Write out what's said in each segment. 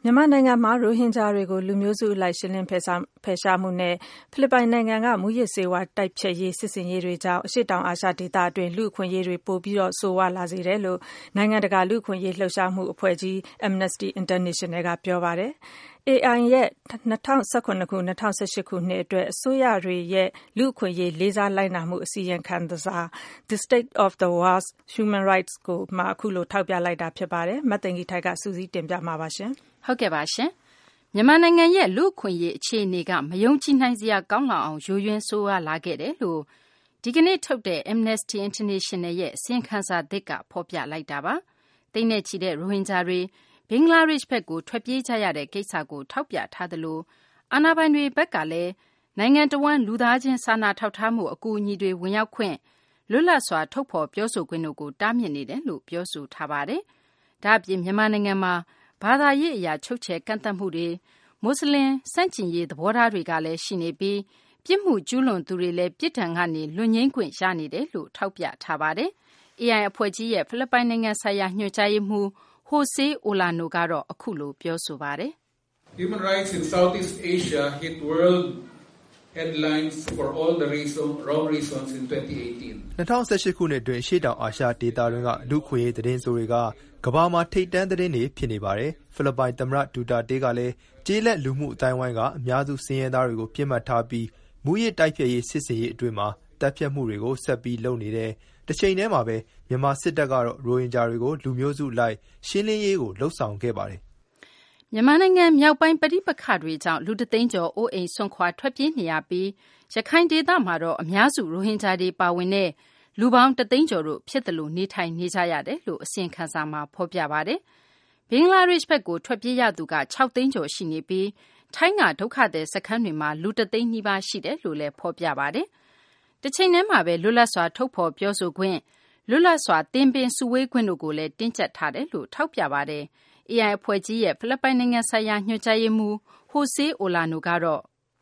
မြန်မာနိုင်ငံမှာရိုဟင်ဂျာတွေကိုလူမျိုးစုအလိုက်ရှင်းလင်းဖယ်ရှားမှုနဲ့ဖိလစ်ပိုင်နိုင်ငံကမူးယစ်ဆေးဝါးတိုက်ဖျက်ရေးစစ်ဆင်ရေးတွေကြောင့်အရှေ့တောင်အာရှဒေသအတွင်းလူ့အခွင့်အရေးတွေပိုပြီးဆိုးဝါးလာစေတယ်လို့နိုင်ငံတကာလူ့အခွင့်အရေးလှုပ်ရှားမှုအဖွဲ့ကြီး Amnesty International ကပြောပါတယ်။ AI ရဲ့2017ခု-2018ခုနှစ်အတွက်အစိုးရတွေရဲ့လူ့အခွင့်အရေးလေးစားလိုက်နာမှုအစီရင်ခံစာ The State of the World's Human Rights ကိုမှအခုလိုထောက်ပြလိုက်တာဖြစ်ပါတယ်။မသိင်္ဂီထိုက်ကစုစည်းတင်ပြမှာပါရှင်။ဟုတ်ကဲ့ပါရှင်။မြန်မာနိုင်ငံရဲ့လူ့အခွင့်အရေးအခြေအနေကမယုံကြည်နိုင်စရာကောင်းလောက်အောင်ယိုယွင်းဆိုးဝါးလာခဲ့တယ်လို့ဒီကနေ့ထုတ်တဲ့ Amnesty International ရဲ့အစီရင်ခံစာသစ်ကဖော်ပြလိုက်တာပါ။သိန်းနဲ့ချီတဲ့ရိုဟင်ဂျာတွေဘင်္ဂလားဒေ့ရှ်ဘက်ကိုထွက်ပြေးကြရတဲ့ကိစ္စကိုထောက်ပြထားသလိုအာဏာပိုင်တွေဘက်ကလည်းနိုင်ငံတော်ဝန်လူသားချင်းစာနာထောက်ထားမှုအကူအညီတွေဝင်ရောက်ခွင့်လွတ်လပ်စွာထုတ်ဖော်ပြောဆိုခွင့်တို့ကိုတားမြစ်နေတယ်လို့ပြောဆိုထားပါတယ်။ဒါ့အပြင်မြန်မာနိုင်ငံမှာဘာသာရေးအရာချုပ်ချယ်ကန့်သတ်မှုတွေမွတ်စလင်စန့်ကျင်ရေးသဘောထားတွေကလည်းရှိနေပြီးပြစ်မှုကျူးလွန်သူတွေလည်းပြစ်ဒဏ်ကနေလွတ်ငြိမ်းခွင့်ရနေတယ်လို့ထောက်ပြထားပါတယ်။ AI အဖွဲ့ကြီးရဲ့ဖိလစ်ပိုင်နိုင်ငံဆိုင်ရာညွှန်ကြားရေးမှူးJose Olano ကတော့အခုလိုပြောဆိုပါတယ်။ Human rights in Southeast Asia hit world headlines for all the wrong reasons in 2018. 2018ခုနှစ်အတွင်းရှေ့တောင်အာရှဒေသတွင်းကလူ့ခွင့်ရေးသတင်းဆိုတွေကကမ္ဘာမှာထိပ်တန်းသတင်းတွေဖြစ်နေပါတယ်။ဖိလစ်ပိုင်သမ္မတဒူတာတေးကလည်းကျေးလက်လူမှုအတိုင်းဝိုင်းကအများစုစည်ရဲသားတွေကိုပြစ်မှတ်ထားပြီးမူရစ်တိုက်ဖျက်ရေးစစ်စင်ရေးအတွင်းမှာတပ်ဖြတ်မှုတွေကိုဆက်ပြီးလုပ်နေတယ်။တစ်ချိန်တည်းမှာပဲမြန်မာစစ်တပ်ကတော့ရိုဟင်ဂျာတွေကိုလူမျိုးစုလိုက်ရှင်းလင်းရေးကိုလှုပ်ဆောင်ခဲ့ပါတယ်။မြန်မာနိုင်ငံမြောက်ပိုင်းပဋိပက္ခတွေကြောင့်လူတသိန်းကျော်အိုးအိမ်ဆွန့်ခွာထွက်ပြေးနေရပြီးရခိုင်ဒေသမှာတော့အများစုရိုဟင်ဂျာတွေပါဝင်တဲ့လူပေါင်းတသိန်းကျော်တို့ဖြစ်တယ်လို့နေထိုင်နေကြရတယ်လို့အစီရင်ခံစာမှာဖော်ပြပါတယ်။ဘင်္ဂလားဒေ့ရှ်ဘက်ကိုထွက်ပြေးရသူက6သိန်းကျော်ရှိနေပြီးထိုင်းကဒုက္ခသည်စခန်းတွေမှာလူတသိန်းနီးပါးရှိတယ်လို့လည်းဖော်ပြပါတယ်။တစ်ချိန်တည်းမှာပဲလွတ်လပ်စွာထုတ်ဖော်ပြောဆိုခွင့်လွတ်လပ်စွာသင်ပင်စုဝေးခွင့်တို့ကိုလည်းတင်းကျပ်ထားတယ်လို့ထောက်ပြပါတယ်။ AI အဖွဲ့ကြီးရဲ့ဖိလစ်ပိုင်နိုင်ငံဆိုင်ရာညွှန်ကြားရေးမှူး Jose Olano ကတော့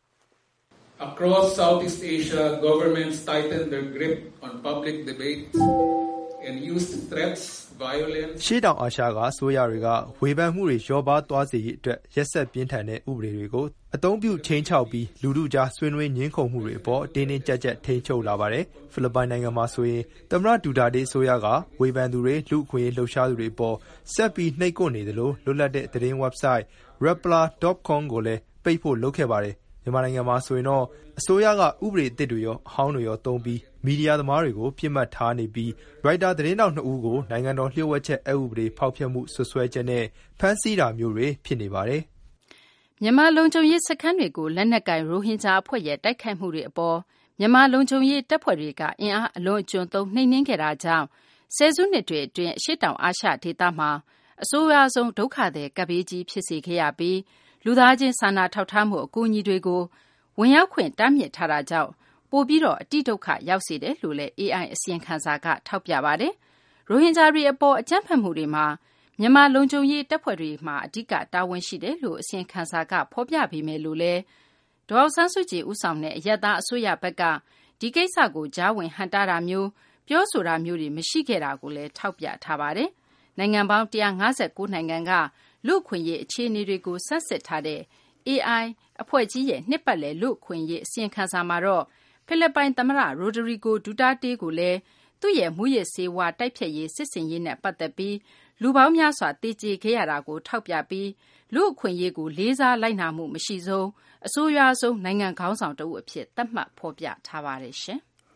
Across Southeast Asia, governments tightened their grip on public debate and used threats, violence. ရှေ့တောင်အာရှကအစိုးရတွေကဝေဖန်မှုတွေလျော့ပါးသွားစေရေးအတွက်ရက်စက်ပြင်းထန်တဲ့ဥပဒေတွေကိုအသုံးပြုချိန်ချောက်ပြီးလူထုကြားဆွေးနွေးညှင်းခုန်မှုတွေအပေါ်တင်းတင်းကြပ်ကြပ်ထိန်းချုပ်လာပါတယ်။ဖိလစ်ပိုင်နိုင်ငံမှာဆိုရင်သမ္မတဒူတာတေးအစိုးရကဝေဖန်သူတွေလူ့အခွင့်အရေးလှုပ်ရှားသူတွေအပေါ်ဆက်ပြီးနှိပ်ကွပ်နေတယ်လို့လွတ်လပ်တဲ့သတင်း website Rappler.com ကိုလည်းပိတ်ဖို့လုပ်ခဲ့ပါတယ်။မြန်မာနိုင်ငံမှာဆိုရင်တော့အစိုးရကဥပဒေအသစ်တွေရောအဟောင်းတွေရောသုံးပြီးမီဒီယာသမားတွေကိုပြစ်မှတ်ထားနေပြီးရိုက်တာသတင်းတောက်2ဦးကိုနိုင်ငံတော်လျှို့ဝှက်ချက်အက်ဥပဒေဖောက်ဖျက်မှုဆွဆွဲချက်နဲ့ဖမ်းဆီးတာမျိုးတွေဖြစ်နေပါတယ်။မြန်မာလုံခြုံရေးစခန်းတွေကိုလက်နက်ကင်ရိုဟင်ဂျာအဖွဲ့ရဲ့တိုက်ခိုက်မှုတွေအပေါ်မြန်မာလုံခြုံရေးတပ်ဖွဲ့တွေကအင်အားအလွန်အကျွံသုံးနှိမ်နင်းခဲ့တာကြောင့်ဆယ်စုနှစ်တွေအတွင်းအရှေ့တောင်အာရှဒေသမှာအဆိုးရွားဆုံးဒုက္ခသည်ကပ်ဘေးကြီးဖြစ်စေခဲ့ရပြီးလူသားချင်းစာနာထောက်ထားမှုအကူအညီတွေကိုဝင်ရောက်ခွင့်တားမြစ်ထားတာကြောင့်ပိုပြီးတော့အတိဒုက္ခရောက်စေတယ်လို့လည်း AI အစီရင်ခံစာကထောက်ပြပါတယ်။ရိုဟင်ဂျာတွေအပေါ်အကြမ်းဖက်မှုတွေမှာမြန်မာလုံခြုံရေးတပ်ဖွဲ့တွေမှာအဓိကတာဝန်ရှိတယ်လို့အစီရင်ခံစာကဖော်ပြပေမဲ့လို့လည်းဒေါ်အောင်ဆန်းစုကြည်ဦးဆောင်တဲ့အရပ်သားအစိုးရဘက်ကဒီကိစ္စကိုကြားဝင်ဟန့်တားတာမျိုးပြောဆိုတာမျိုးတွေမရှိခဲ့တာကိုလည်းထောက်ပြထားပါတယ်။နိုင်ငံပေါင်း159နိုင်ငံကလူ့အခွင့်အရေးအခြေအနေတွေကိုစမ်းစစ်ထားတဲ့ AI အဖွဲ့ကြီးရဲ့နှစ်ပတ်လည်လူ့အခွင့်အရေးအစီရင်ခံစာမှာတော့ဖိလစ်ပိုင်သမ္မတရိုဒရီဂိုဒူတာတေးကိုလည်းသူ့ရဲ့မူရစ်ဆေးဝါးတိုက်ဖျက်ရေးစစ်ဆင်ရေးနဲ့ပတ်သက်ပြီးလူပေါင်းများစွာသေကျေခဲ့ရတာကိုထောက်ပြပြီးလူ့အခွင့်အရေးကိုလေးစားလိုက်နာမှုမရှိဆုံးအဆိုးရွားဆုံးနိုင်ငံခေါင်းဆောင်တဦးအဖြစ်သတ်မှတ်ဖော်ပြထားပါတယ်ရှင်။